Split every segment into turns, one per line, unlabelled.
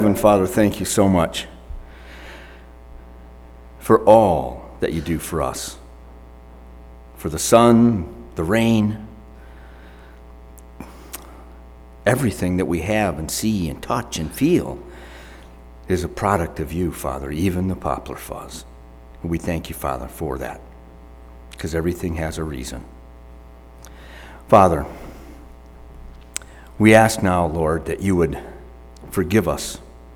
Heavenly Father, thank you so much for all that you do for us, for the sun, the rain, everything that we have and see and touch and feel is a product of you, Father, even the poplar fuzz. We thank you, Father, for that, because everything has a reason. Father, we ask now, Lord, that you would forgive us.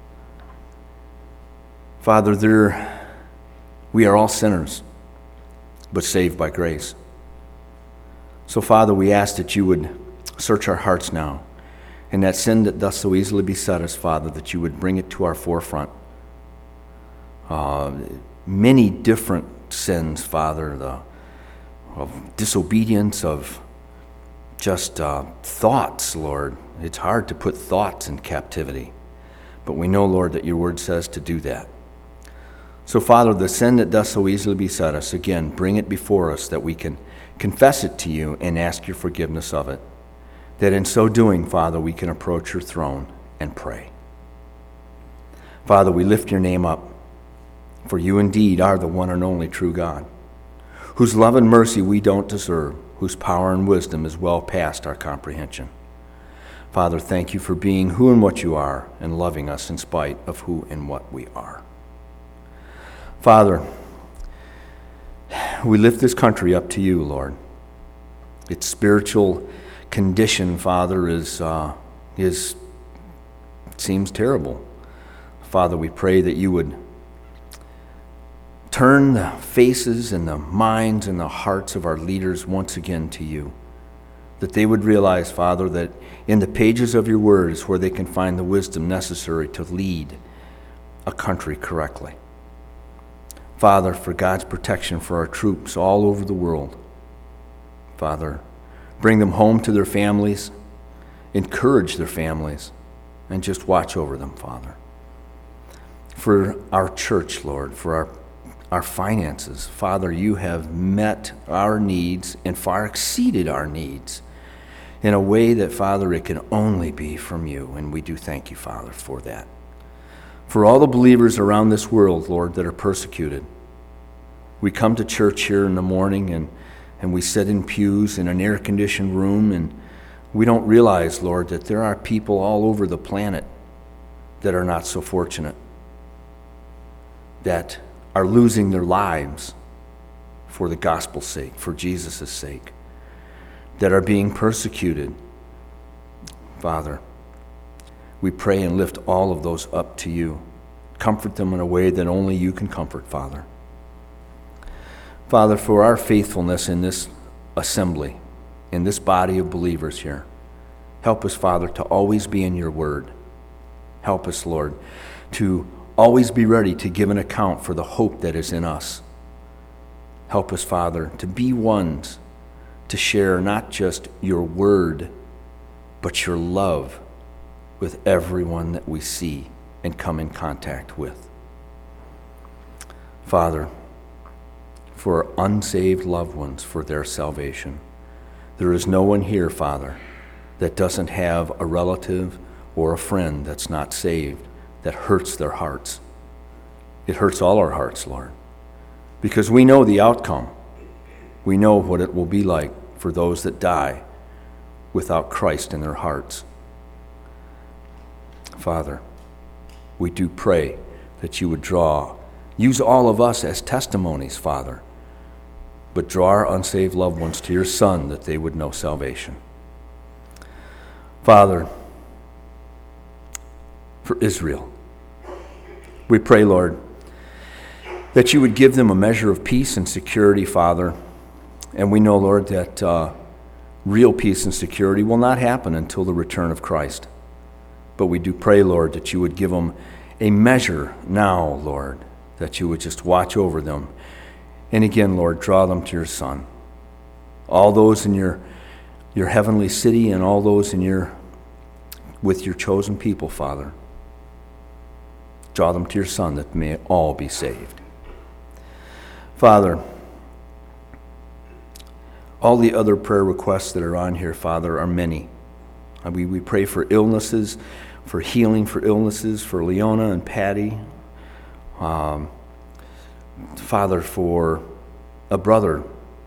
Father, we are all sinners, but saved by grace. So, Father, we ask that you would search our hearts now, and that sin that doth so easily beset us, Father, that you would bring it to our forefront. Many different sins, Father, of disobedience, of just thoughts, Lord. It's hard to put thoughts in captivity, but we know, Lord, that your word says to do that. So, Father, the sin that does so easily beset us, again, bring it before us that we can confess it to you and ask your forgiveness of it. That in so doing, Father, we can approach your throne and pray. Father, we lift your name up, for you indeed are the one and only true God, whose love and mercy we don't deserve, whose power and wisdom is well past our comprehension. Father, thank you for being who and what you are and loving us in spite of who and what we are. Father, we lift this country up to you, Lord. Its spiritual condition, Father, seems terrible. Father, we pray that you would turn the faces and the minds and the hearts of our leaders once again to you. That they would realize, Father, that in the pages of your word is where they can find the wisdom necessary to lead a country correctly. Father, for God's protection for our troops all over the world. Father, bring them home to their families, encourage their families, and just watch over them, Father. For our church, Lord, for our finances, Father, you have met our needs and far exceeded our needs in a way that, Father, it can only be from you, and we do thank you, Father, for that. For all the believers around this world, Lord, that are persecuted, we come to church here in the morning and we sit in pews in an air-conditioned room, and we don't realize, Lord, that there are people all over the planet that are not so fortunate, that are losing their lives for the gospel's sake, for Jesus' sake, that are being persecuted. Father, we pray and lift all of those up to you. Comfort them in a way that only you can comfort, Father. Father, for our faithfulness in this assembly, in this body of believers here, help us, Father, to always be in your word. Help us, Lord, to always be ready to give an account for the hope that is in us. Help us, Father, to be ones to share not just your word, but your love with everyone that we see and come in contact with. Father, for unsaved loved ones, for their salvation. There is no one here, Father, that doesn't have a relative or a friend that's not saved, that hurts their hearts. It hurts all our hearts, Lord, because we know the outcome. We know what it will be like for those that die without Christ in their hearts. Father, we do pray that you would use all of us as testimonies, Father, but draw our unsaved loved ones to your Son that they would know salvation. Father, for Israel, we pray, Lord, that you would give them a measure of peace and security, Father. And we know, Lord, that real peace and security will not happen until the return of Christ. But we do pray, Lord, that you would give them a measure now, Lord, that you would just watch over them. And again, Lord, draw them to your Son. All those in your heavenly city and all those with your chosen people, Father. Draw them to your Son that may all be saved. Father, all the other prayer requests that are on here, Father, are many. We pray for illnesses. for healing for illnesses for Leona and Patty. Father, for a brother,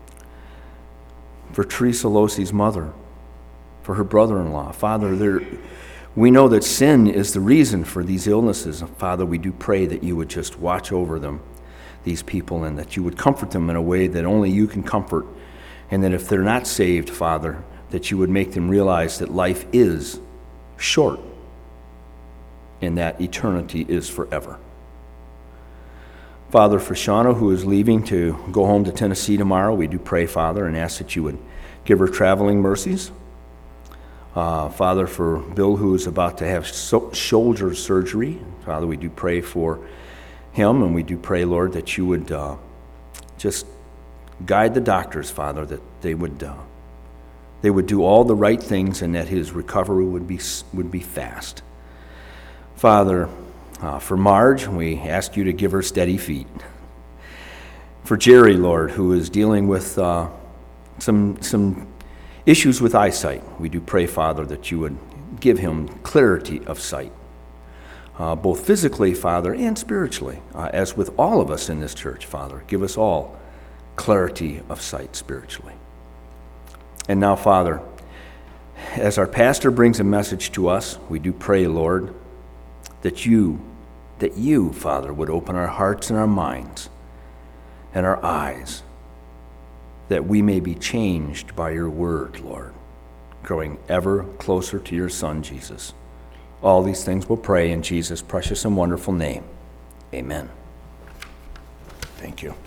for Teresa Losey's mother, for her brother-in-law. Father, we know that sin is the reason for these illnesses. Father, we do pray that you would just watch over them, these people, and that you would comfort them in a way that only you can comfort, and that if they're not saved, Father, that you would make them realize that life is short and that eternity is forever. Father, for Shauna, who is leaving to go home to Tennessee tomorrow, we do pray, Father, and ask that you would give her traveling mercies. Father, for Bill, who is about to have shoulder surgery, Father, we do pray for him, and we do pray, Lord, that you would just guide the doctors, Father, that they would do all the right things and that his recovery would be fast. Father, for Marge, we ask you to give her steady feet. For Jerry, Lord, who is dealing with some issues with eyesight, we do pray, Father, that you would give him clarity of sight, both physically, Father, and spiritually. As with all of us in this church, Father, give us all clarity of sight spiritually. And now, Father, as our pastor brings a message to us, we do pray, Lord, that you, Father, would open our hearts and our minds and our eyes, that we may be changed by your word, Lord, growing ever closer to your Son, Jesus. All these things we'll pray in Jesus' precious and wonderful name. Amen. Thank you.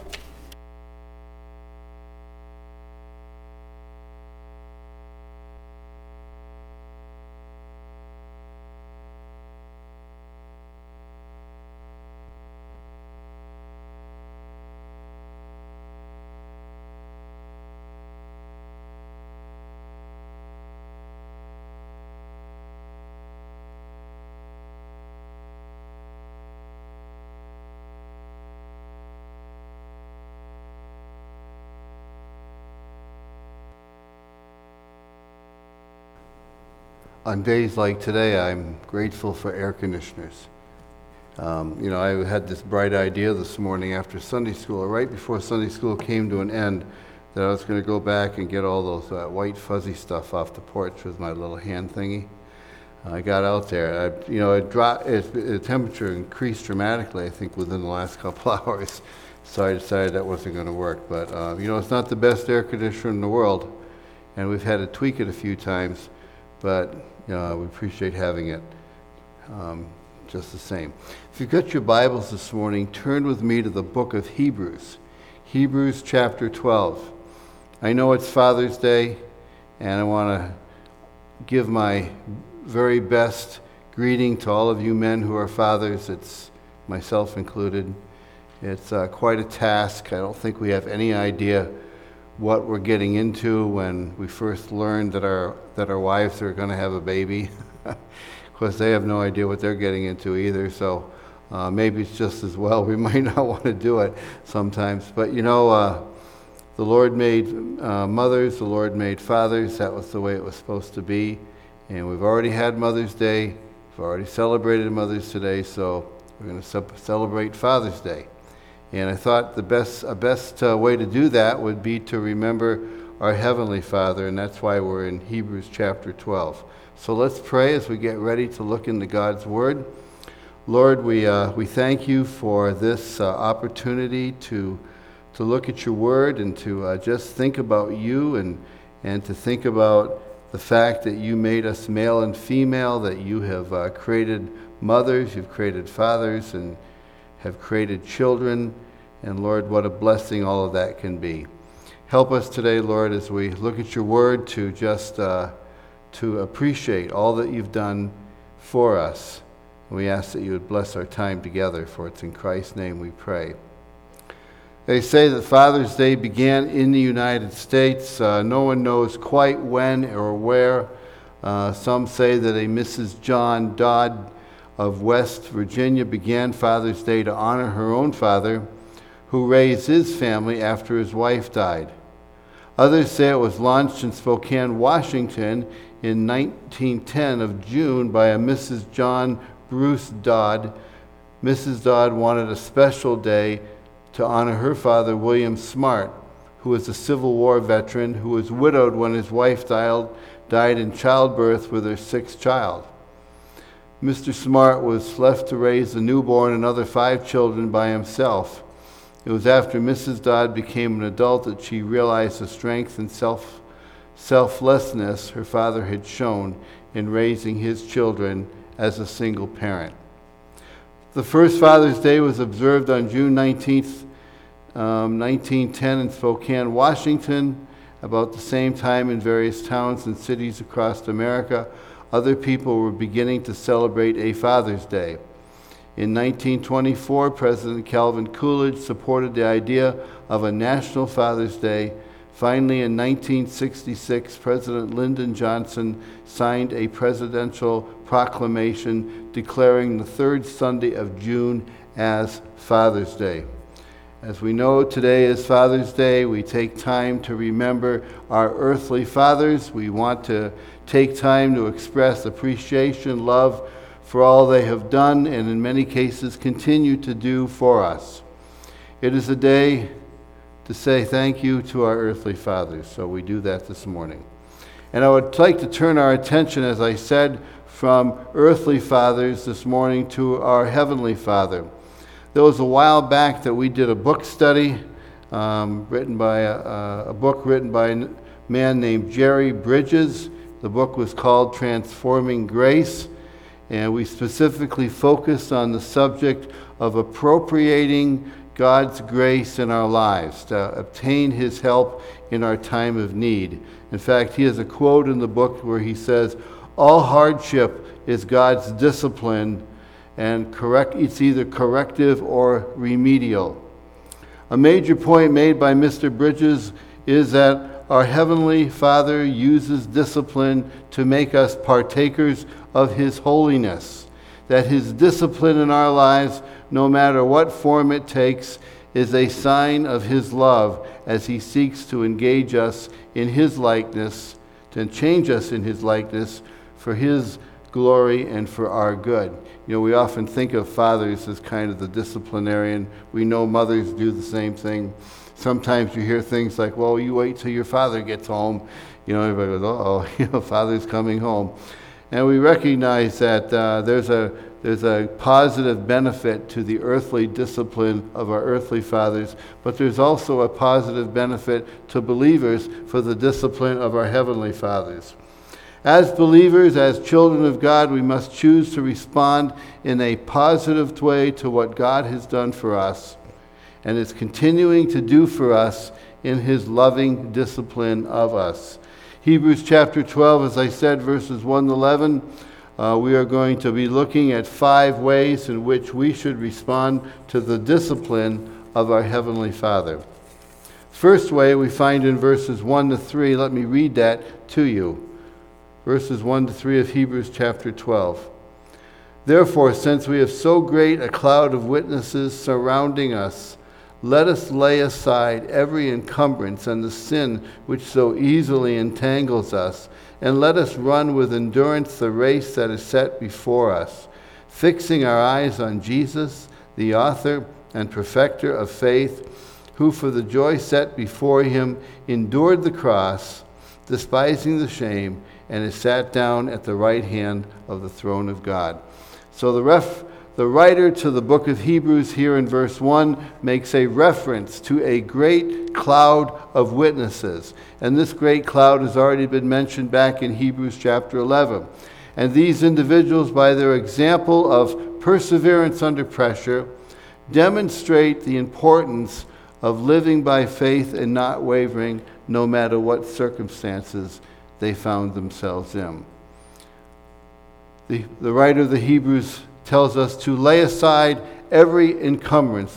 On days like today, I'm grateful for air conditioners. I had this bright idea this morning after Sunday school, or right before Sunday school came to an end, that I was going to go back and get all those white fuzzy stuff off the porch with my little hand thingy. I got out there. The temperature increased dramatically, I think, within the last couple hours. So I decided that wasn't going to work. But, it's not the best air conditioner in the world, and we've had to tweak it a few times. But we appreciate having it just the same. If you've got your Bibles this morning, turn with me to the book of Hebrews. Hebrews chapter 12. I know it's Father's Day, and I want to give my very best greeting to all of you men who are fathers. It's myself included. It's quite a task. I don't think we have any idea what we're getting into when we first learned that our wives are going to have a baby. Of course, they have no idea what they're getting into either, so maybe it's just as well. We might not want to do it sometimes. But the Lord made mothers, the Lord made fathers. That was the way it was supposed to be. And we've already had Mother's Day. We've already celebrated Mother's today, so we're going to celebrate Father's Day. And I thought the best way to do that would be to remember our Heavenly Father, and that's why we're in Hebrews chapter 12. So let's pray as we get ready to look into God's Word. Lord, we thank you for this opportunity to look at your Word and to just think about you and to think about the fact that you made us male and female, that you have created mothers, you've created fathers, and have created children, and Lord, what a blessing all of that can be. Help us today, Lord, as we look at your word to just to appreciate all that you've done for us. And we ask that you would bless our time together, for it's in Christ's name we pray. They say that Father's Day began in the United States. No one knows quite when or where. Some say that a Mrs. John Dodd of West Virginia began Father's Day to honor her own father, who raised his family after his wife died. Others say it was launched in Spokane, Washington in 1910 of June by a Mrs. John Bruce Dodd. Mrs. Dodd wanted a special day to honor her father, William Smart, who was a Civil War veteran who was widowed when his wife died in childbirth with her sixth child. Mr. Smart was left to raise the newborn and other 5 children by himself. It was after Mrs. Dodd became an adult that she realized the strength and selflessness her father had shown in raising his children as a single parent. The first Father's Day was observed on June 19th, 1910 in Spokane, Washington. About the same time in various towns and cities across America, other people were beginning to celebrate a Father's Day. In 1924, President Calvin Coolidge supported the idea of a National Father's Day. Finally, in 1966, President Lyndon Johnson signed a presidential proclamation declaring the third Sunday of June as Father's Day. As we know, today is Father's Day. We take time to remember our earthly fathers. We want to take time to express appreciation, love for all they have done, and in many cases continue to do for us. It is a day to say thank you to our earthly fathers, so we do that this morning. And I would like to turn our attention, as I said, from earthly fathers this morning to our Heavenly Father. There was a while back that we did a book study written by a man named Jerry Bridges. The book was called Transforming Grace, and we specifically focused on the subject of appropriating God's grace in our lives to obtain His help in our time of need. In fact, he has a quote in the book where he says, "All hardship is God's discipline, and it's either corrective or remedial." A major point made by Mr. Bridges is that our Heavenly Father uses discipline to make us partakers of His holiness, that His discipline in our lives, no matter what form it takes, is a sign of His love as He seeks to engage us in His likeness, to change us in His likeness for His glory and for our good. You know, we often think of fathers as kind of the disciplinarian. We know mothers do the same thing. Sometimes you hear things like, well, you wait till your father gets home. You know, everybody goes, uh-oh, father's coming home. And we recognize that there's a positive benefit to the earthly discipline of our earthly fathers, but there's also a positive benefit to believers for the discipline of our heavenly fathers. As believers, as children of God, we must choose to respond in a positive way to what God has done for us and is continuing to do for us in His loving discipline of us. Hebrews chapter 12, as I said, verses 1 to 11, we are going to be looking at 5 ways in which we should respond to the discipline of our Heavenly Father. First way we find in verses 1 to 3. Let me read that to you. Verses 1 to 3 of Hebrews chapter 12. Therefore, since we have so great a cloud of witnesses surrounding us, let us lay aside every encumbrance and the sin which so easily entangles us, and let us run with endurance the race that is set before us, fixing our eyes on Jesus, the author and perfecter of faith, who for the joy set before Him endured the cross, despising the shame, and is sat down at the right hand of the throne of God. So the writer to the book of Hebrews here in verse 1 makes a reference to a great cloud of witnesses. And this great cloud has already been mentioned back in Hebrews chapter 11. And these individuals, by their example of perseverance under pressure, demonstrate the importance of living by faith and not wavering no matter what circumstances they found themselves in. The writer of the Hebrews tells us to lay aside every encumbrance,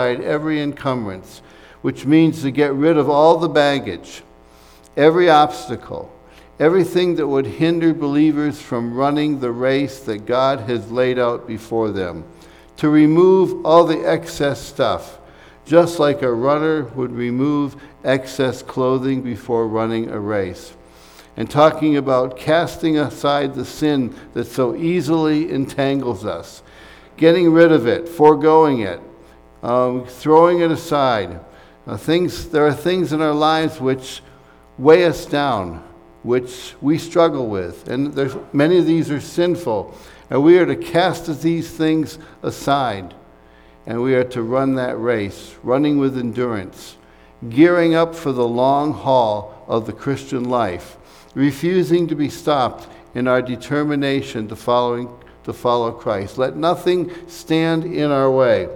which means to get rid of all the baggage, every obstacle, everything that would hinder believers from running the race that God has laid out before them, to remove all the excess stuff, just like a runner would remove excess clothing before running a race. and talking about casting aside the sin that so easily entangles us, getting rid of it, foregoing it, throwing it aside. There are things in our lives which weigh us down, which we struggle with, and many of these are sinful, and we are to cast these things aside, and we are to run that race, running with endurance, gearing up for the long haul of the Christian life, refusing to be stopped in our determination to follow Christ. Let nothing stand in our way.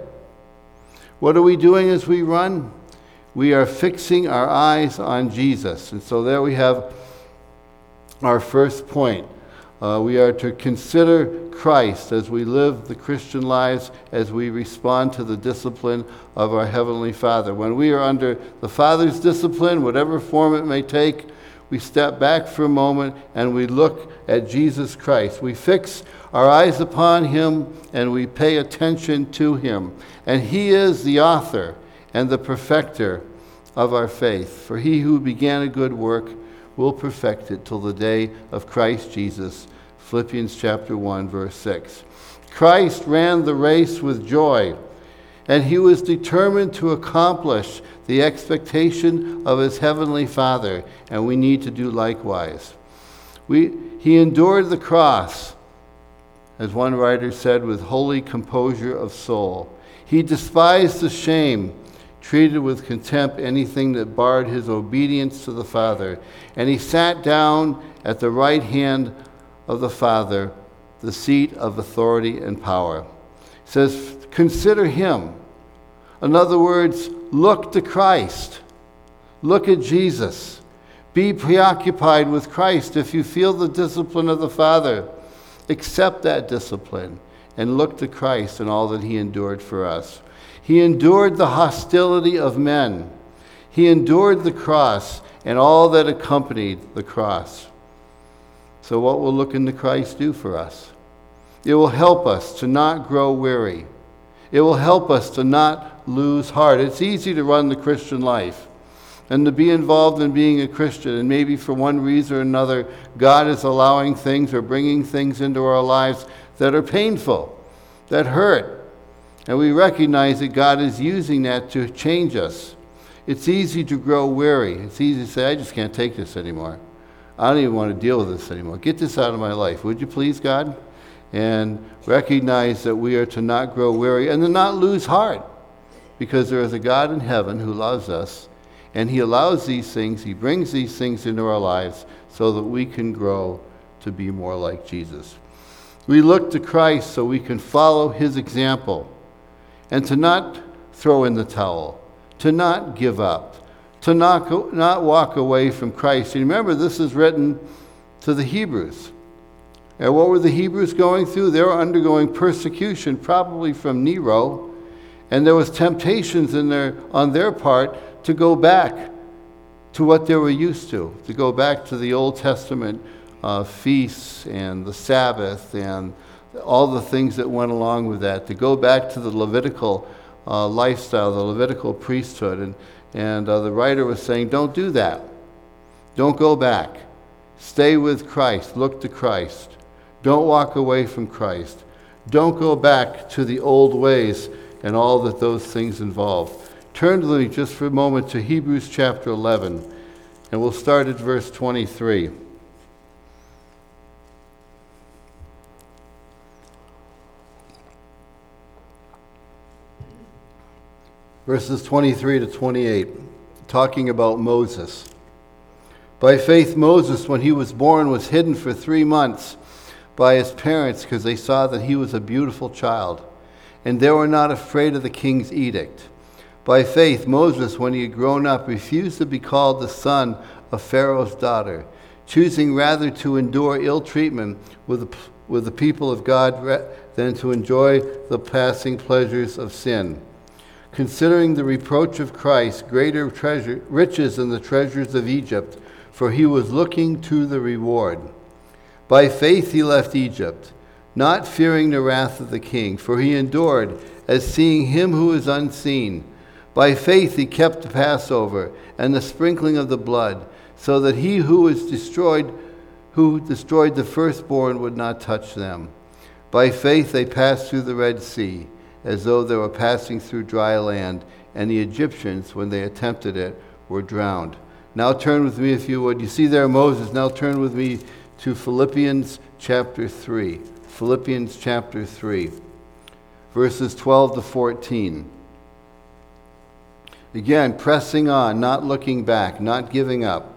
What are we doing as we run? We are fixing our eyes on Jesus. And so there we have our first point. We are to consider Christ as we live the Christian lives, as we respond to the discipline of our Heavenly Father. When we are under the Father's discipline, whatever form it may take, we step back for a moment and we look at Jesus Christ. We fix our eyes upon Him and we pay attention to Him. And He is the author and the perfecter of our faith. For He who began a good work will perfect it till the day of Christ Jesus. Philippians chapter 1, verse 6. Christ ran the race with joy, and He was determined to accomplish the expectation of His Heavenly Father, and we need to do likewise. He endured the cross, as one writer said, with holy composure of soul. He despised the shame, treated with contempt anything that barred His obedience to the Father, and He sat down at the right hand of the Father, the seat of authority and power. It says, consider Him. In other words, look to Christ. Look at Jesus. Be preoccupied with Christ. If you feel the discipline of the Father, accept that discipline and look to Christ and all that He endured for us. He endured the hostility of men. He endured the cross and all that accompanied the cross. So what will looking to Christ do for us? It will help us to not grow weary. It will help us to not lose heart. It's easy to run the Christian life and to be involved in being a Christian, and maybe for one reason or another, God is allowing things or bringing things into our lives that are painful, that hurt. And we recognize that God is using that to change us. It's easy to grow weary. It's easy to say, I just can't take this anymore. I don't even want to deal with this anymore. Get this out of my life. Would you please, God? And recognize that we are to not grow weary and to not lose heart, because there is a God in heaven who loves us, and He allows these things, He brings these things into our lives so that we can grow to be more like Jesus. We look to Christ so we can follow His example, and to not throw in the towel, to not give up, to not walk away from Christ. And remember, this is written to the Hebrews. And what were the Hebrews going through? They were undergoing persecution, probably from Nero, and there was temptations on their part to go back to what they were used to go back to the Old Testament feasts and the Sabbath and all the things that went along with that, to go back to the Levitical lifestyle, the Levitical priesthood. And the writer was saying, don't do that. Don't go back. Stay with Christ. Look to Christ. Don't walk away from Christ. Don't go back to the old ways and all that those things involve. Turn to me just for a moment to Hebrews chapter 11, and we'll start at verse 23. Verses 23 to 28, talking about Moses. By faith, Moses, when he was born, was hidden for 3 months by his parents because they saw that he was a beautiful child, and they were not afraid of the king's edict. By faith, Moses, when he had grown up, refused to be called the son of Pharaoh's daughter, choosing rather to endure ill treatment with the people of God than to enjoy the passing pleasures of sin, considering the reproach of Christ greater riches than the treasures of Egypt, for he was looking to the reward. By faith he left Egypt, not fearing the wrath of the king, for he endured as seeing him who is unseen. By faith he kept the Passover and the sprinkling of the blood, so that he who destroyed the firstborn would not touch them. By faith they passed through the Red Sea, as though they were passing through dry land, and the Egyptians, when they attempted it, were drowned. Now turn with me, if you would. You see there Moses. Now turn with me to Philippians chapter 3. Philippians chapter 3, verses 12 to 14. Again, pressing on, not looking back, not giving up.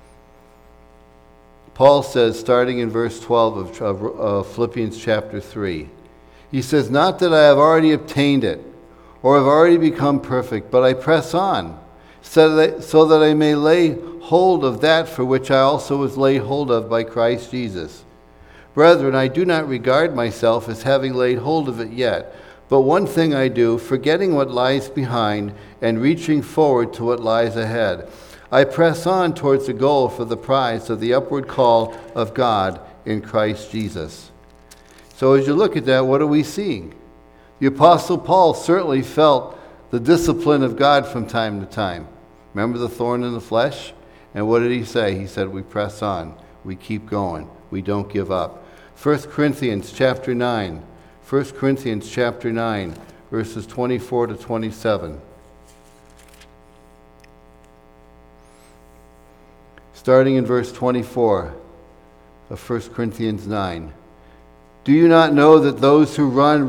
Paul says, starting in verse 12 of Philippians chapter 3, he says, "Not that I have already obtained it, or have already become perfect, but I press on, so that I may lay hold of that for which I also was laid hold of by Christ Jesus. Brethren, I do not regard myself as having laid hold of it yet, but one thing I do, forgetting what lies behind and reaching forward to what lies ahead, I press on towards the goal for the prize of the upward call of God in Christ Jesus." So as you look at that, what are we seeing? The Apostle Paul certainly felt the discipline of God from time to time. Remember the thorn in the flesh? And what did he say? He said, we press on. We keep going. We don't give up. 1 Corinthians chapter 9. 1 Corinthians chapter 9, verses 24 to 27. Starting in verse 24 of 1 Corinthians 9. "Do you not know that those who run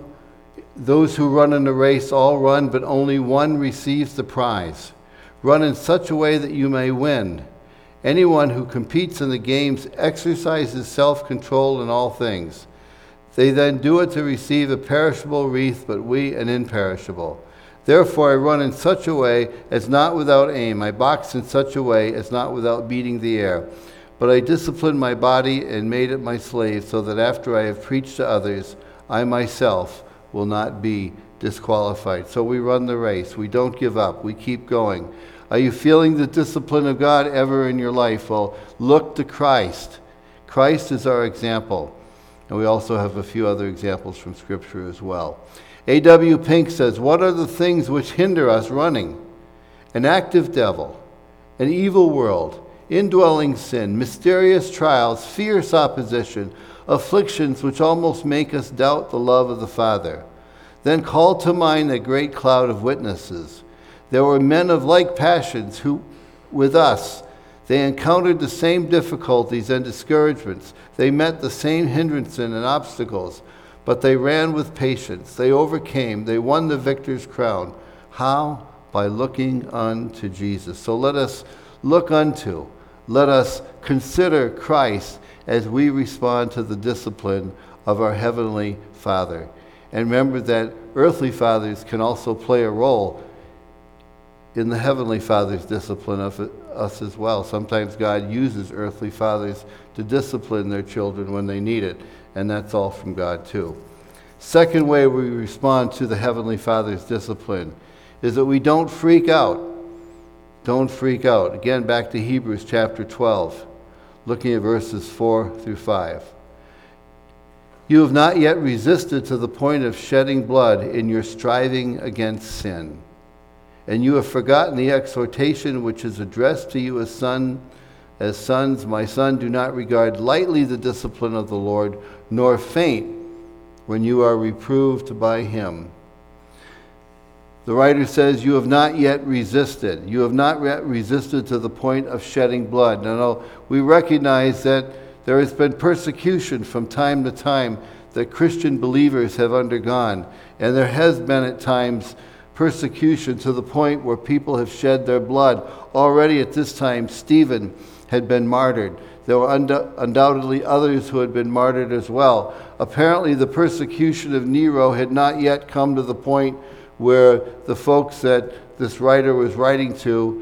in the race all run, but only one receives the prize? Run in such a way that you may win. Anyone who competes in the games exercises self-control in all things. They then do it to receive a perishable wreath, but we an imperishable. Therefore I run in such a way as not without aim. I box in such a way as not without beating the air. But I discipline my body and made it my slave, so that after I have preached to others, I myself will not be disqualified." So we run the race. We don't give up. We keep going. Are you feeling the discipline of God ever in your life? Well, look to Christ. Christ is our example. And we also have a few other examples from Scripture as well. A.W. Pink says, "What are the things which hinder us running? An active devil, an evil world, indwelling sin, mysterious trials, fierce opposition, afflictions which almost make us doubt the love of the Father. Then call to mind a great cloud of witnesses. There were men of like passions who, with us, they encountered the same difficulties and discouragements. They met the same hindrances and obstacles, but they ran with patience. They overcame. They won the victor's crown. How? By looking unto Jesus." So let us look unto, let us consider Christ as we respond to the discipline of our Heavenly Father. And remember that earthly fathers can also play a role in the Heavenly Father's discipline of us as well. Sometimes God uses earthly fathers to discipline their children when they need it, and that's all from God too. Second way we respond to the Heavenly Father's discipline is that we don't freak out. Don't freak out. Again, back to Hebrews chapter 12, looking at verses 4 through 5. "You have not yet resisted to the point of shedding blood in your striving against sin. And you have forgotten the exhortation which is addressed to you as sons. My son, do not regard lightly the discipline of the Lord, nor faint when you are reproved by him." The writer says, you have not yet resisted. You have not yet resisted to the point of shedding blood. Now, we recognize that there has been persecution from time to time that Christian believers have undergone. And there has been at times persecution to the point where people have shed their blood. Already at this time, Stephen had been martyred. There were undoubtedly others who had been martyred as well. Apparently, the persecution of Nero had not yet come to the point where the folks that this writer was writing to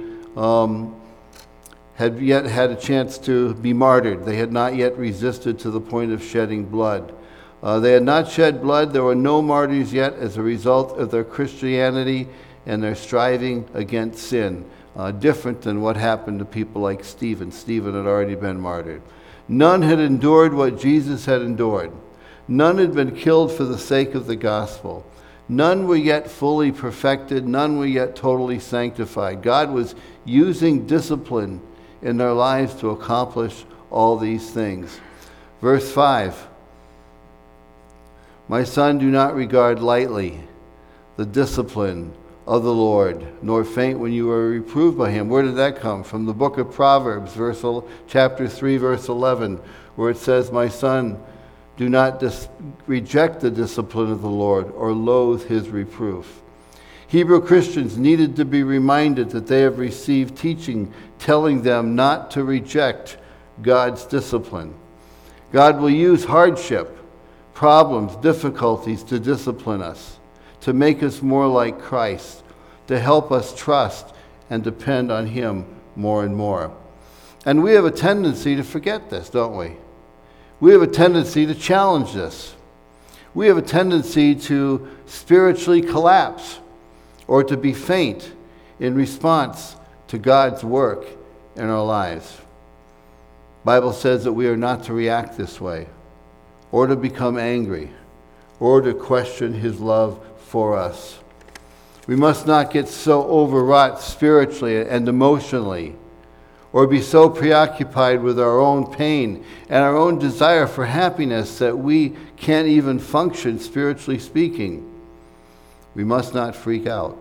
had yet had a chance to be martyred. They had not yet resisted to the point of shedding blood. They had not shed blood. There were no martyrs yet as a result of their Christianity and their striving against sin. Different than what happened to people like Stephen. Stephen had already been martyred. None had endured what Jesus had endured. None had been killed for the sake of the gospel. None were yet fully perfected. None were yet totally sanctified. God was using discipline in their lives to accomplish all these things. Verse 5, my son, do not regard lightly the discipline of the Lord, nor faint when you are reproved by him. Where did that come from? The book of Proverbs, chapter 3, verse 11, where it says, my son, do not reject the discipline of the Lord or loathe his reproof. Hebrew Christians needed to be reminded that they have received teaching telling them not to reject God's discipline. God will use hardship, problems, difficulties to discipline us, to make us more like Christ, to help us trust and depend on him more and more. And we have a tendency to forget this, don't we? We have a tendency to challenge this. We have a tendency to spiritually collapse or to be faint in response to God's work in our lives. The Bible says that we are not to react this way, or to become angry, or to question his love for us. We must not get so overwrought spiritually and emotionally, or be so preoccupied with our own pain and our own desire for happiness that we can't even function spiritually speaking. We must not freak out.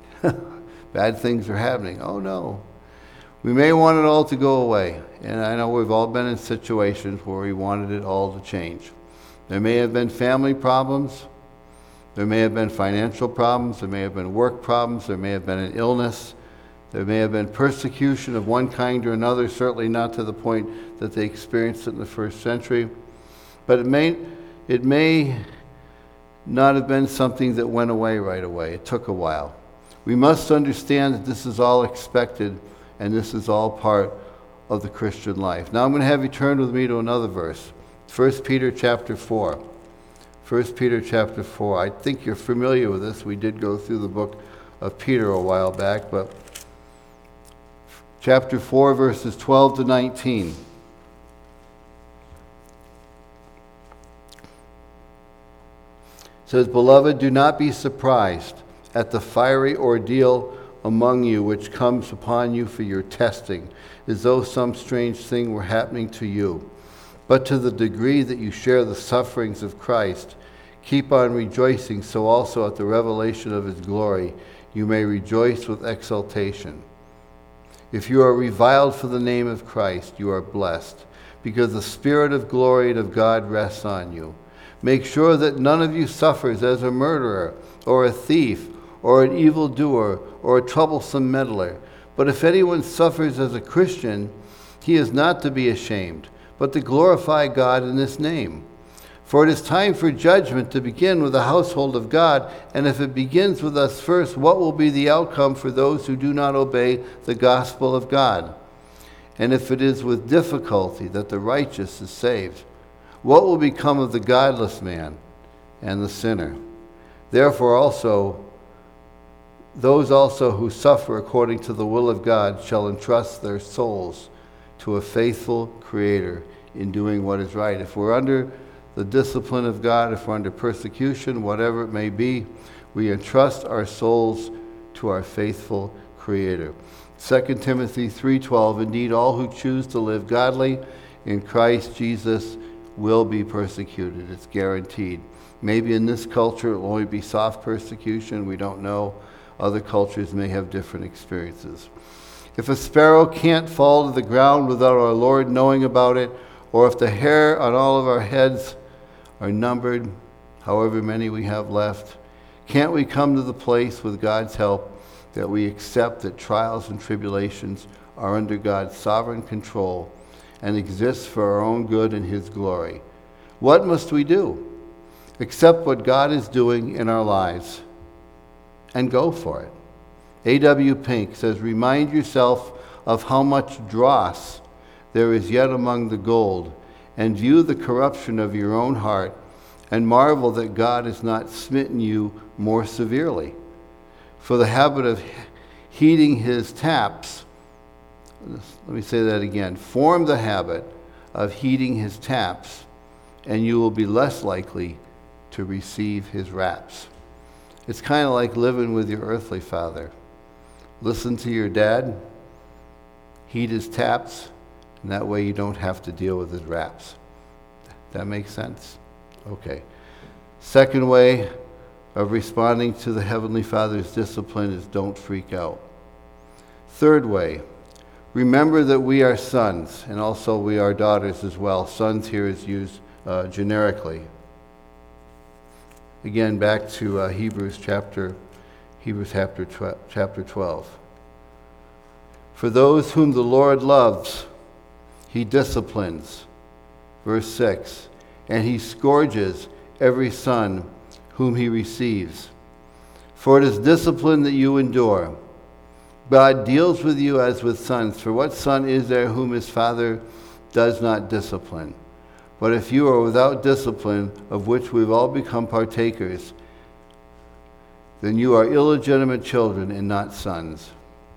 Bad things are happening. Oh no. We may want it all to go away. And I know we've all been in situations where we wanted it all to change. There may have been family problems. There may have been financial problems. There may have been work problems. There may have been an illness. There may have been persecution of one kind or another, certainly not to the point that they experienced it in the first century. But it may not have been something that went away right away. It took a while. We must understand that this is all expected and this is all part of the Christian life. Now I'm going to have you turn with me to another verse. 1 Peter chapter 4. 1 Peter chapter 4. I think you're familiar with this. We did go through the book of Peter a while back, but chapter 4, verses 12 to 19. It says, beloved, do not be surprised at the fiery ordeal among you which comes upon you for your testing, as though some strange thing were happening to you. But to the degree that you share the sufferings of Christ, keep on rejoicing, so also at the revelation of his glory you may rejoice with exultation. If you are reviled for the name of Christ, you are blessed, because the Spirit of glory and of God rests on you. Make sure that none of you suffers as a murderer, or a thief, or an evildoer, or a troublesome meddler. But if anyone suffers as a Christian, he is not to be ashamed, but to glorify God in his name. For it is time for judgment to begin with the household of God, and if it begins with us first, what will be the outcome for those who do not obey the gospel of God? And if it is with difficulty that the righteous is saved, what will become of the godless man and the sinner? Therefore also, those also who suffer according to the will of God shall entrust their souls to a faithful Creator in doing what is right. If we're under the discipline of God, if we're under persecution, whatever it may be, we entrust our souls to our faithful Creator. 2 Timothy 3:12, indeed all who choose to live godly in Christ Jesus will be persecuted. It's guaranteed. Maybe in this culture it will only be soft persecution. We don't know. Other cultures may have different experiences. If a sparrow can't fall to the ground without our Lord knowing about it, or if the hair on all of our heads are numbered, however many we have left, can't we come to the place with God's help that we accept that trials and tribulations are under God's sovereign control and exist for our own good and his glory? What must we do? Accept what God is doing in our lives and go for it. A.W. Pink says, remind yourself of how much dross there is yet among the gold, and view the corruption of your own heart, and marvel that God has not smitten you more severely. For the habit of heating his taps, let me say that again, form the habit of heating his taps, and you will be less likely to receive his raps. It's kind of like living with your earthly father. Listen to your dad, heed his taps, and that way you don't have to deal with his raps. That makes sense? Okay. Second way of responding to the Heavenly Father's discipline is don't freak out. Third way, remember that we are sons, and also we are daughters as well. Sons here is used generically. Again, back to Hebrews chapter 12. For those whom the Lord loves, he disciplines. Verse 6, and he scourges every son whom he receives. For it is discipline that you endure. God deals with you as with sons. For what son is there whom his father does not discipline? But if you are without discipline, of which we've all become partakers, then you are illegitimate children and not sons.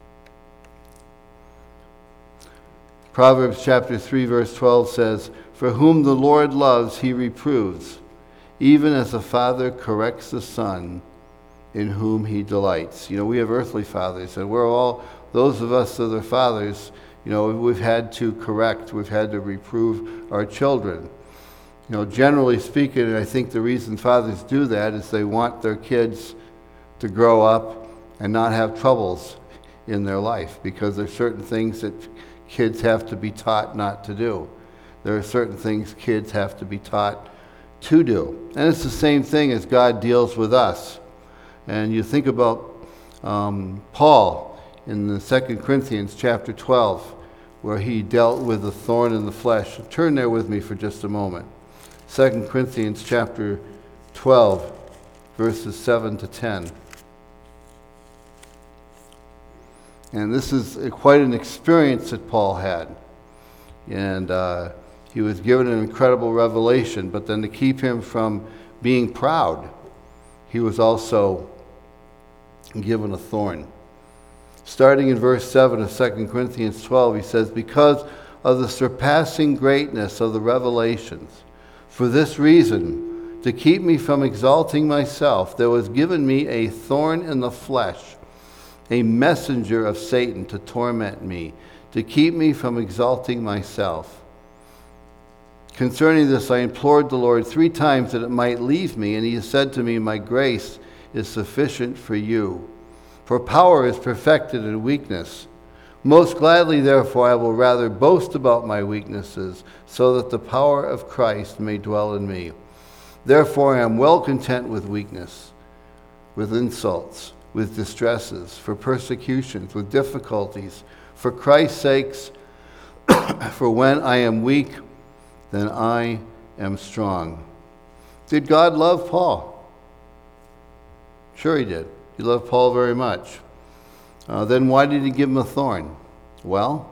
Proverbs chapter 3, verse 12 says, for whom the Lord loves, he reproves, even as a father corrects the son in whom he delights. You know, we have earthly fathers, and we're all, those of us that are fathers, you know, we've had to correct, we've had to reprove our children. You know, generally speaking, and I think the reason fathers do that is they want their kids to grow up and not have troubles in their life, because there's certain things that kids have to be taught not to do. There are certain things kids have to be taught to do. And it's the same thing as God deals with us. And you think about Paul in the 2 Corinthians chapter 12, where he dealt with the thorn in the flesh. Turn there with me for just a moment. 2 Corinthians chapter 12, verses 7 to 10. And this is quite an experience that Paul had. And he was given an incredible revelation, but then to keep him from being proud, he was also given a thorn. Starting in verse 7 of 2 Corinthians 12, he says, because of the surpassing greatness of the revelations, for this reason, to keep me from exalting myself, there was given me a thorn in the flesh, a messenger of Satan to torment me, to keep me from exalting myself. Concerning this, I implored the Lord 3 times that it might leave me, and he said to me, my grace is sufficient for you, for power is perfected in weakness. Most gladly, therefore, I will rather boast about my weaknesses, so that the power of Christ may dwell in me. Therefore, I am well content with weakness, with insults, with distresses, for persecutions, with difficulties, for Christ's sakes. For when I am weak, then I am strong. Did God love Paul? Sure he did. He loved Paul very much. Then why did he give him a thorn? Well,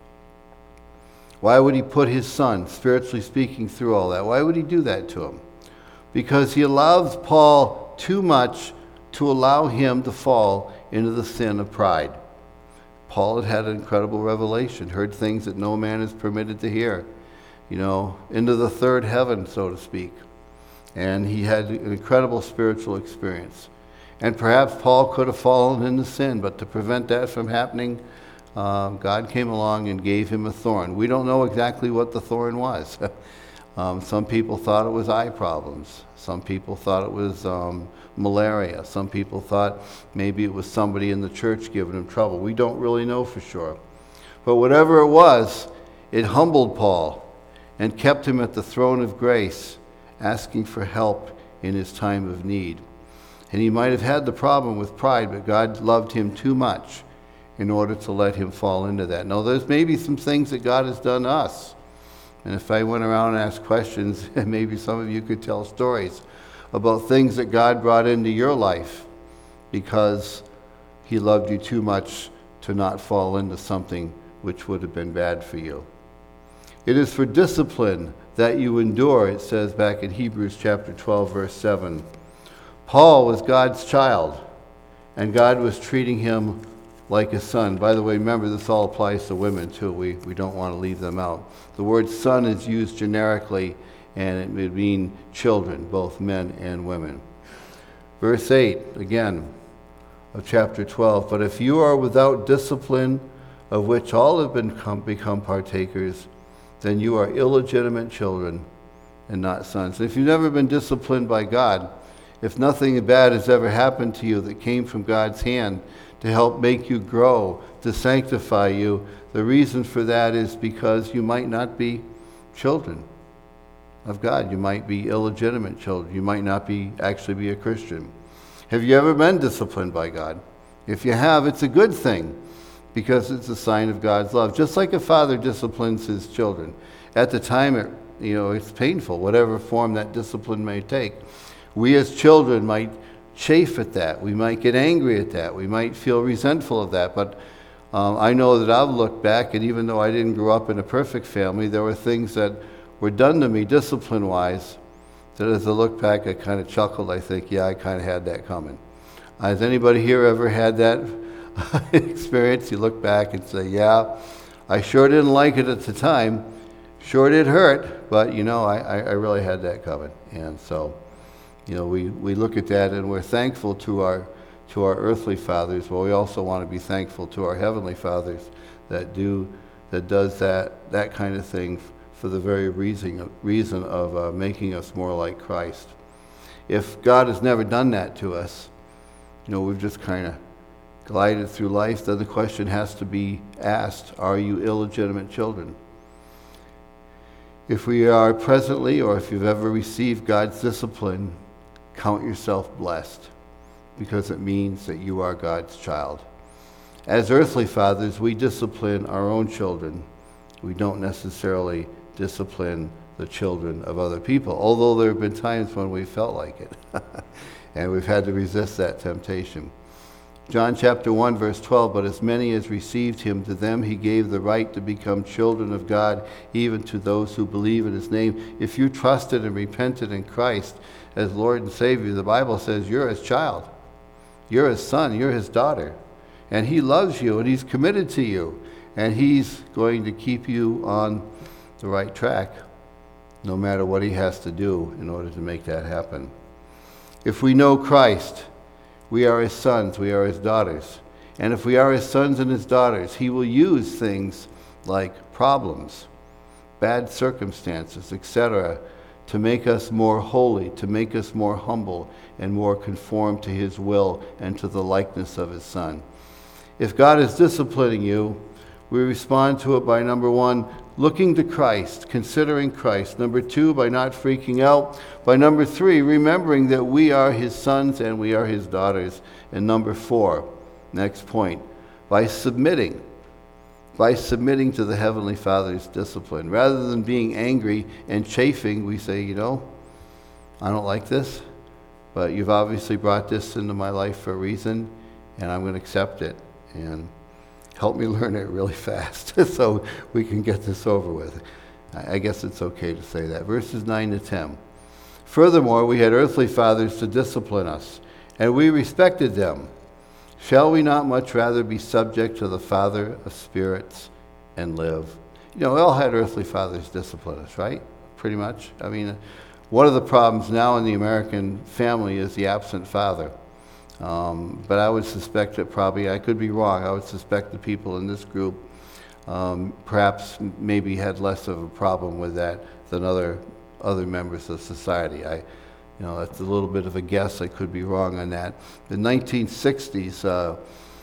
why would he put his son, spiritually speaking, through all that? Why would he do that to him? Because he loves Paul too much to allow him to fall into the sin of pride. Paul had had an incredible revelation, heard things that no man is permitted to hear, you know, into the third heaven, so to speak. And he had an incredible spiritual experience. And perhaps Paul could have fallen into sin, but to prevent that from happening, God came along and gave him a thorn. We don't know exactly what the thorn was. Some people thought it was eye problems. Some people thought it was malaria. Some people thought maybe it was somebody in the church giving him trouble. We don't really know for sure. But whatever it was, it humbled Paul and kept him at the throne of grace, asking for help in his time of need. And he might have had the problem with pride, but God loved him too much in order to let him fall into that. Now, there's maybe some things that God has done to us. And if I went around and asked questions, maybe some of you could tell stories about things that God brought into your life because he loved you too much to not fall into something which would have been bad for you. It is for discipline that you endure, it says back in Hebrews chapter 12, verse 7. Paul was God's child, and God was treating him like a son. By the way, remember, this all applies to women too. We don't want to leave them out. The word son is used generically, and it would mean children, both men and women. Verse 8, again, of chapter 12. But if you are without discipline, of which all have become partakers, then you are illegitimate children and not sons. And if you've never been disciplined by God, if nothing bad has ever happened to you that came from God's hand to help make you grow, to sanctify you, the reason for that is because you might not be children of God. You might be illegitimate children. You might not actually be a Christian. Have you ever been disciplined by God? If you have, it's a good thing because it's a sign of God's love. Just like a father disciplines his children. At the time, it's painful, whatever form that discipline may take. We as children might chafe at that. We might get angry at that. We might feel resentful of that. But I know that I've looked back, and even though I didn't grow up in a perfect family, there were things that were done to me discipline-wise that as I look back, I kind of chuckled. I think, yeah, I kind of had that coming. Has anybody here ever had that experience? You look back and say, yeah, I sure didn't like it at the time. Sure did hurt, but, I really had that coming. And so, we look at that and we're thankful to our earthly fathers, but we also want to be thankful to our heavenly fathers that does that kind of thing for the very reason of making us more like Christ. If God has never done that to us, we've just kind of glided through life, then the question has to be asked, are you illegitimate children? If we are presently, or if you've ever received God's discipline, count yourself blessed, because it means that you are God's child. As earthly fathers, we discipline our own children. We don't necessarily discipline the children of other people, although there have been times when we felt like it, and we've had to resist that temptation. John chapter 1, verse 12, but as many as received him, to them he gave the right to become children of God, even to those who believe in his name. If you trusted and repented in Christ as Lord and Savior, the Bible says you're his child. You're his son, you're his daughter. And he loves you, and he's committed to you. And he's going to keep you on the right track, no matter what he has to do in order to make that happen. If we know Christ, we are his sons, we are his daughters. And if we are his sons and his daughters, he will use things like problems, bad circumstances, etc., to make us more holy, to make us more humble, and more conformed to his will and to the likeness of his Son. If God is disciplining you, we respond to it by, number one, looking to Christ, considering Christ. Number two, by not freaking out. By number three, remembering that we are his sons and we are his daughters. And number four, next point, by submitting to the Heavenly Father's discipline. Rather than being angry and chafing, we say, I don't like this, but you've obviously brought this into my life for a reason, and I'm going to accept it. And help me learn it really fast so we can get this over with. I guess it's okay to say that. Verses 9 to 10. Furthermore, we had earthly fathers to discipline us, and we respected them. Shall we not much rather be subject to the Father of spirits and live? We all had earthly fathers discipline us, right? Pretty much. I mean, one of the problems now in the American family is the absent father. But I would suspect that probably, I could be wrong, I would suspect the people in this group perhaps maybe had less of a problem with that than other members of society. That's a little bit of a guess. I could be wrong on that. In the 1960s,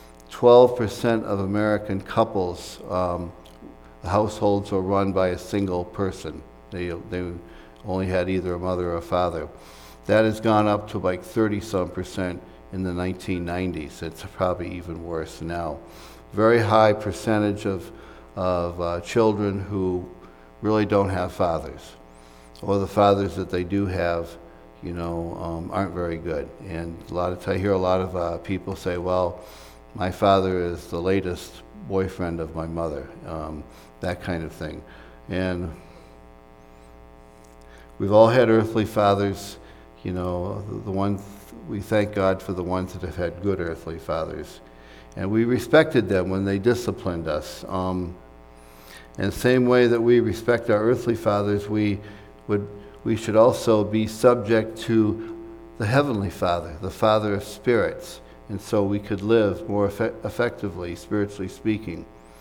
12% of American couples, households were run by a single person. They only had either a mother or a father. That has gone up to like 30-some% in the 1990s. It's probably even worse now. Very high percentage of children who really don't have fathers, or the fathers that they do have, aren't very good. And I hear a lot of people say, well, my father is the latest boyfriend of my mother, that kind of thing. And we've all had earthly fathers, the ones. We thank God for the ones that have had good earthly fathers. And we respected them when they disciplined us. And the same way that we respect our earthly fathers, we should also be subject to the Heavenly Father, the Father of spirits. And so we could live more effectively, spiritually speaking.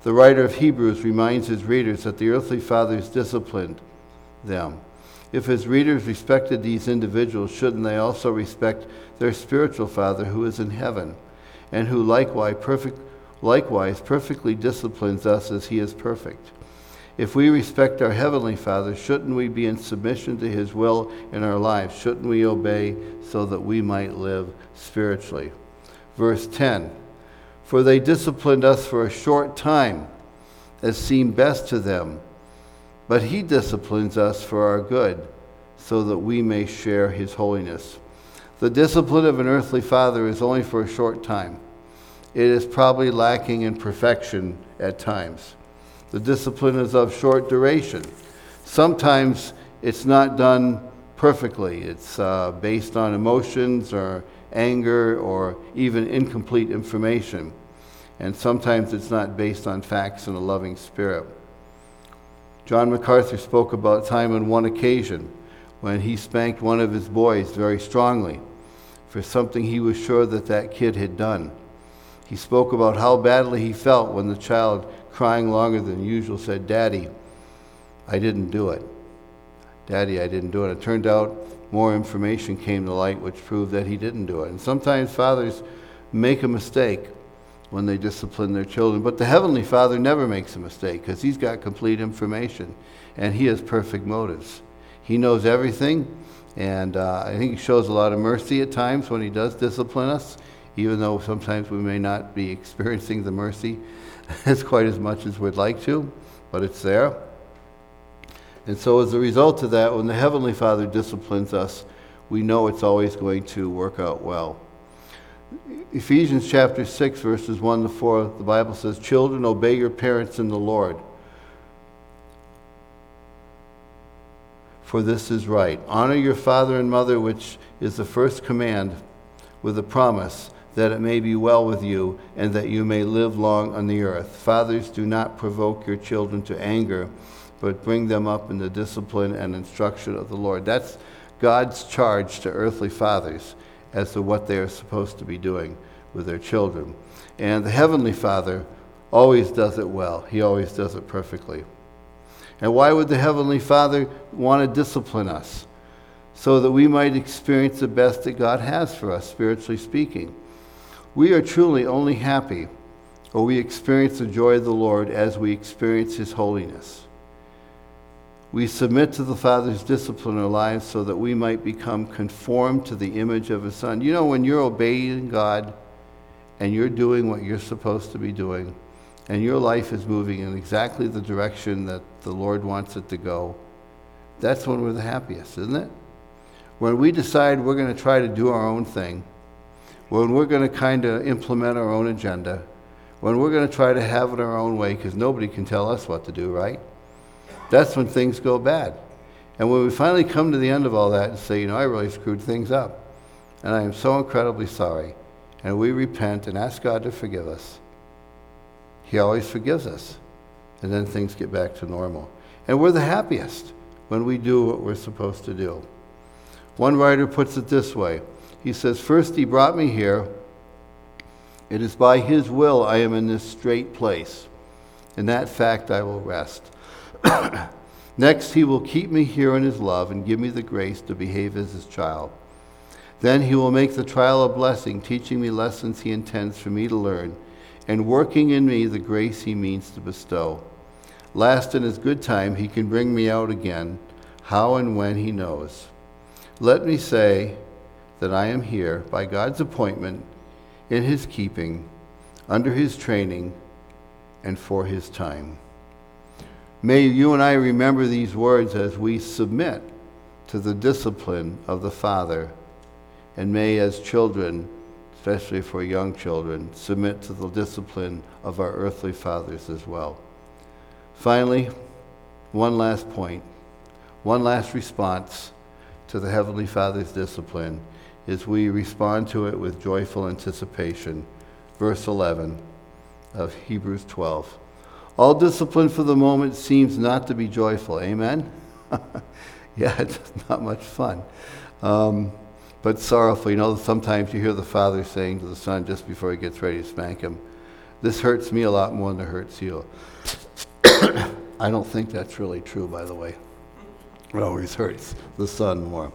The writer of Hebrews reminds his readers that the earthly fathers disciplined them. If his readers respected these individuals, shouldn't they also respect their spiritual Father who is in heaven, and who likewise perfectly disciplines us as he is perfect? If we respect our Heavenly Father, shouldn't we be in submission to his will in our lives? Shouldn't we obey so that we might live spiritually? Verse 10, for they disciplined us for a short time, as seemed best to them. But he disciplines us for our good, so that we may share his holiness. The discipline of an earthly father is only for a short time. It is probably lacking in perfection at times. The discipline is of short duration. Sometimes it's not done perfectly. It's based on emotions or anger or even incomplete information. And sometimes it's not based on facts and a loving spirit. John MacArthur spoke about a time on one occasion when he spanked one of his boys very strongly for something he was sure that kid had done. He spoke about how badly he felt when the child, crying longer than usual, said, "Daddy, I didn't do it. Daddy, I didn't do it." It turned out more information came to light which proved that he didn't do it. And sometimes fathers make a mistake when they discipline their children. But the Heavenly Father never makes a mistake because he's got complete information and he has perfect motives. He knows everything, and I think he shows a lot of mercy at times when he does discipline us, even though sometimes we may not be experiencing the mercy as quite as much as we'd like to, but it's there. And so as a result of that, when the Heavenly Father disciplines us, we know it's always going to work out well. Ephesians chapter 6, verses 1 to 4, the Bible says, "Children, obey your parents in the Lord, for this is right. Honor your father and mother, which is the first command, with a promise that it may be well with you and that you may live long on the earth. Fathers, do not provoke your children to anger, but bring them up in the discipline and instruction of the Lord." That's God's charge to earthly fathers as to what they are supposed to be doing with their children. And the Heavenly Father always does it well. He always does it perfectly. And why would the Heavenly Father want to discipline us? So that we might experience the best that God has for us, spiritually speaking. We are truly only happy, or we experience the joy of the Lord as we experience his holiness. We submit to the Father's discipline in our lives so that we might become conformed to the image of his Son. You know, when you're obeying God and you're doing what you're supposed to be doing, and your life is moving in exactly the direction that the Lord wants it to go, that's when we're the happiest, isn't it? When we decide we're going to try to do our own thing, when we're going to kind of implement our own agenda, when we're going to try to have it our own way, because nobody can tell us what to do, right? That's when things go bad. And when we finally come to the end of all that and say, I really screwed things up, and I am so incredibly sorry, and we repent and ask God to forgive us, he always forgives us. And then things get back to normal. And we're the happiest when we do what we're supposed to do. One writer puts it this way. He says, "First he brought me here. It is by his will I am in this straight place. In that fact I will rest. Next, he will keep me here in his love and give me the grace to behave as his child. Then he will make the trial a blessing, teaching me lessons he intends for me to learn, and working in me the grace he means to bestow. Last, in his good time, he can bring me out again, how and when he knows. Let me say that I am here by God's appointment, in his keeping, under his training, and for his time." May you and I remember these words as we submit to the discipline of the Father, and may as children, especially for young children, submit to the discipline of our earthly fathers as well. Finally, one last point, one last response to the Heavenly Father's discipline is we respond to it with joyful anticipation. Verse 11 of Hebrews 12. "All discipline for the moment seems not to be joyful." Amen? Yeah, it's not much fun. But sorrowful. Sometimes you hear the father saying to the son just before he gets ready to spank him, This hurts me a lot more than it hurts you. I don't think that's really true, by the way. It always hurts the son more.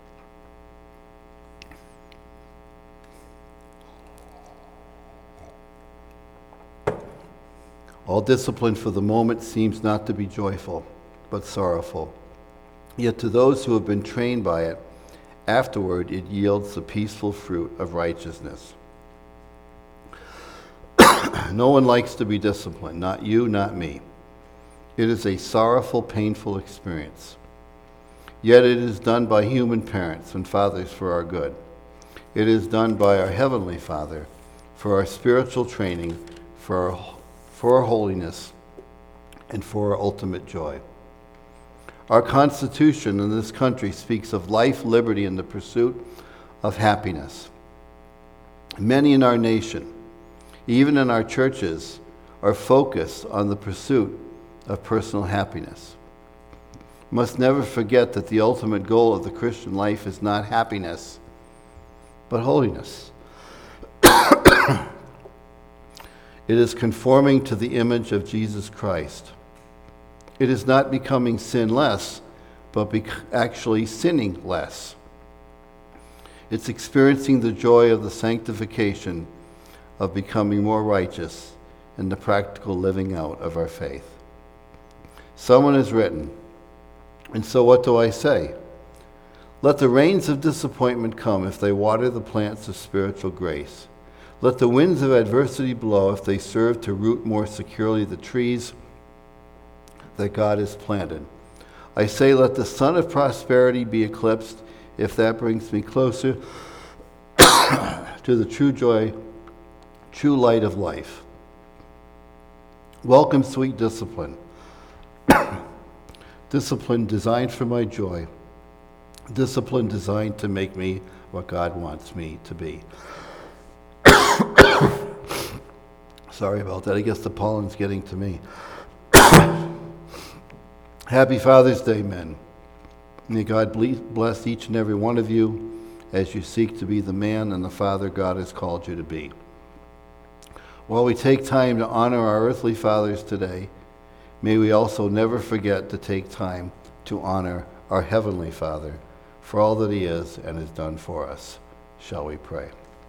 All discipline for the moment seems not to be joyful, but sorrowful. Yet to those who have been trained by it, afterward it yields the peaceful fruit of righteousness. No one likes to be disciplined, not you, not me. It is a sorrowful, painful experience. Yet it is done by human parents and fathers for our good. It is done by our Heavenly Father for our spiritual training, for our holiness, and for our ultimate joy. Our Constitution in this country speaks of life, liberty, and the pursuit of happiness. Many in our nation, even in our churches, are focused on the pursuit of personal happiness. We must never forget that the ultimate goal of the Christian life is not happiness, but holiness. It is conforming to the image of Jesus Christ. It is not becoming sinless, but actually sinning less. It's experiencing the joy of the sanctification of becoming more righteous in the practical living out of our faith. Someone has written, and so what do I say? Let the rains of disappointment come if they water the plants of spiritual grace. Let the winds of adversity blow if they serve to root more securely the trees that God has planted. I say, let the sun of prosperity be eclipsed if that brings me closer to the true joy, true light of life. Welcome, sweet discipline. Discipline designed for my joy. Discipline designed to make me what God wants me to be. Sorry about that. I guess the pollen's getting to me. Happy Father's Day, men. May God bless each and every one of you as you seek to be the man and the father God has called you to be. While we take time to honor our earthly fathers today, may we also never forget to take time to honor our Heavenly Father for all that He is and has done for us. Shall we pray?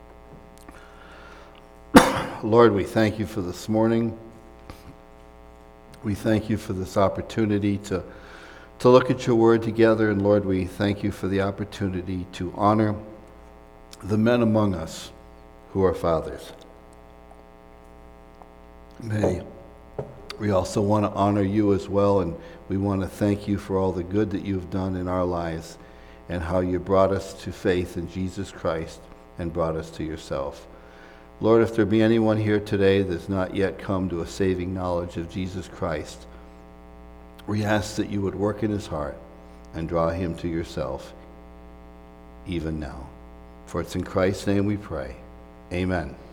Lord, we thank you for this morning. We thank you for this opportunity to look at your word together. And Lord, we thank you for the opportunity to honor the men among us who are fathers. We also want to honor you as well, and we want to thank you for all the good that you've done in our lives and how you brought us to faith in Jesus Christ and brought us to yourself. Lord, if there be anyone here today that's not yet come to a saving knowledge of Jesus Christ, we ask that you would work in his heart and draw him to yourself even now. For it's in Christ's name we pray. Amen.